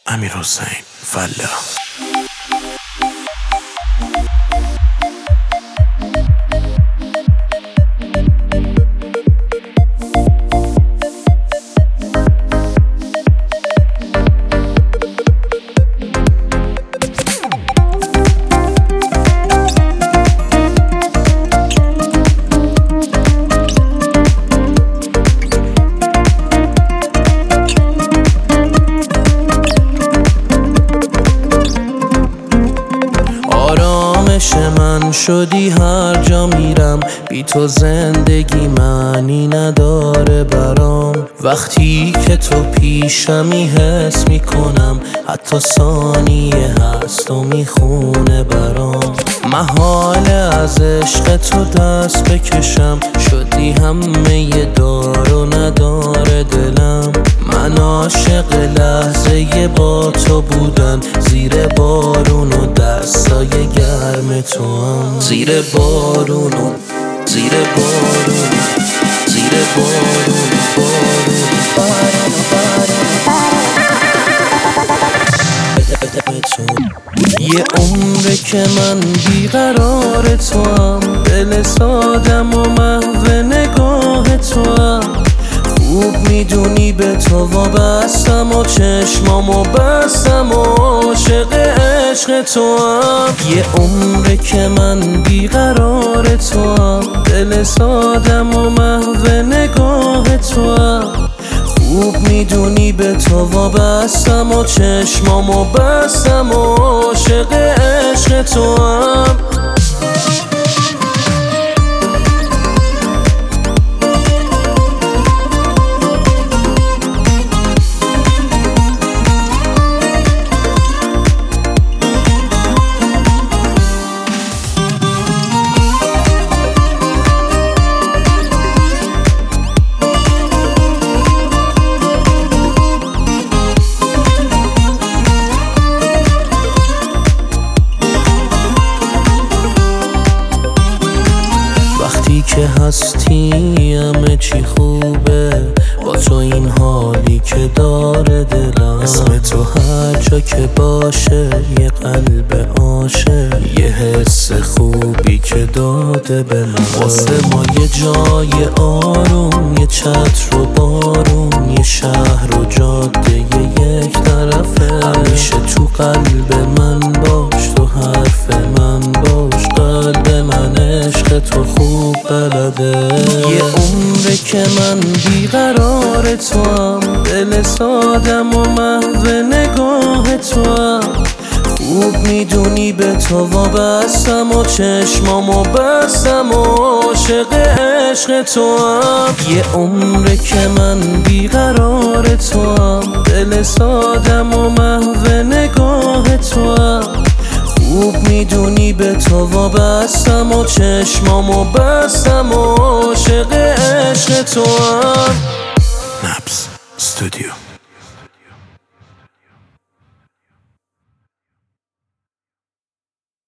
امیرحسین فلاح. آرامش من شدی هر جا میرم، بی تو زندگی معنی نداره برام. وقتی که تو پیشمی حس میکنم، حتی ثانیه هست و میخونه برام. محاله از عشق تو دست بکشم، شدی همه دار و نداره دلم. من عاشق لحظه با تو بودن، زیر بارون و دستای گرم تو هم. زیر بارون و زیر بارون، زیر بارون یه عمره که من بیقرار تو هم، دل سادم و محو نگاه تو هم. خوب میدونی به تو وابستم و چشمامو بستم و عاشق عشق تو هم. یه عمره که من بیقرار تو هم، دل سادم و محو نگاه تو هم. خوب میدونی به تو وابستم و چشمامو بستم و عاشق عشق تو هم. وقتی که هستی همه چی خوبه، با تو این حالی که داره دلم. اسم تو هر جا که باشه یه قلب عاشق، یه حس خوبی که داده به من. واسه ما یه جای آروم، یه چتر و بارون، یه شهر و جاده یک طرفه. همیشه تو قلب من باش، تو حرف من باش. قلب من عشق تو خوب بلده. یه عمره که من بیقرار تو هم، دل سادم و محو نگاه تو هم. خوب میدونی به تو وابستم و چشمامو بستم و عاشق عشق تو هم. یه عمره که من بیقرار تو هم، دل سادم و محو نگاه تو هم. خوب میدونی به تو وابستم و چشمامو بستم و عاشق عشق تو هم.